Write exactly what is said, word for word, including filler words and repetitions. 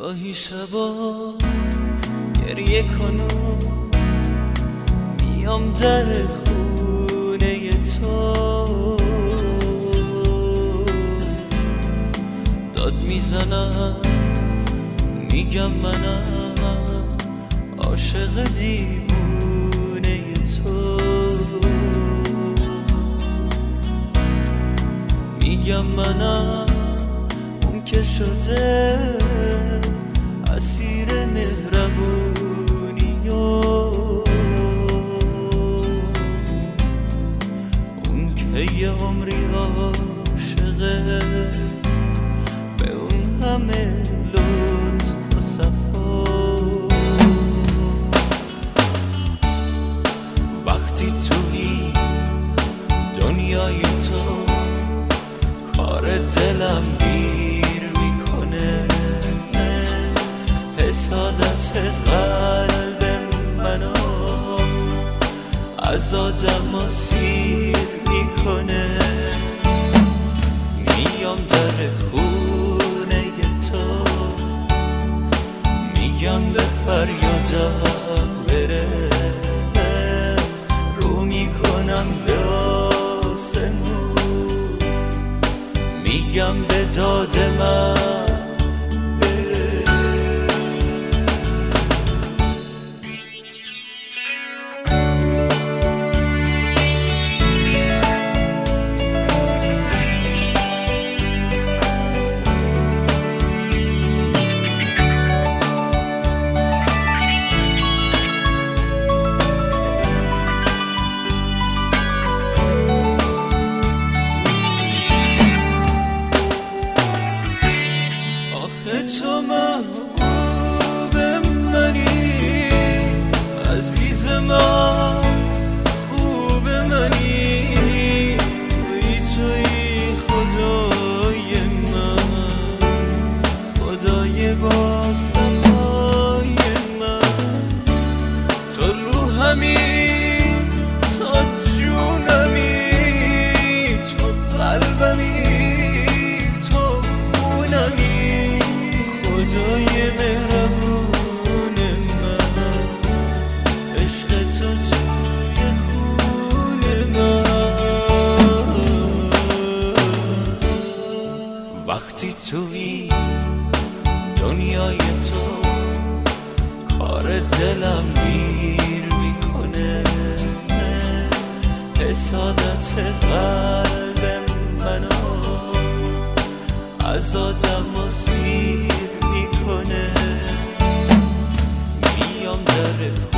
گاهی شبا گریه کنم میام در خونه تو، داد میزنم میگم منم عاشق دیوونه تو، میگم منم اون که شده اسیر مهربونی و اون که یه عمری عاشقه به اون همه لطف و صفا. وقتی توی دنیای تو کار دلم گیر میکنه، حسادت قلب منو از آدم و سیر میکنه. میام در خونه تو میگم به فریادم برس، رو میکنم به آسمون میگم به داد من تو محبوب منی، عزیز من، خوب منی، توی توی خدای من، خدای با صفای من، تو روحمی، تو جونمی، تو قلبمی، تو خونمی، خدای مهربون من، عشق تو توی خون من. وقتی توی دنیای تو کار دلم گیر میکنه، حسادت قلب منو از آدم و سیر میکنه. میام در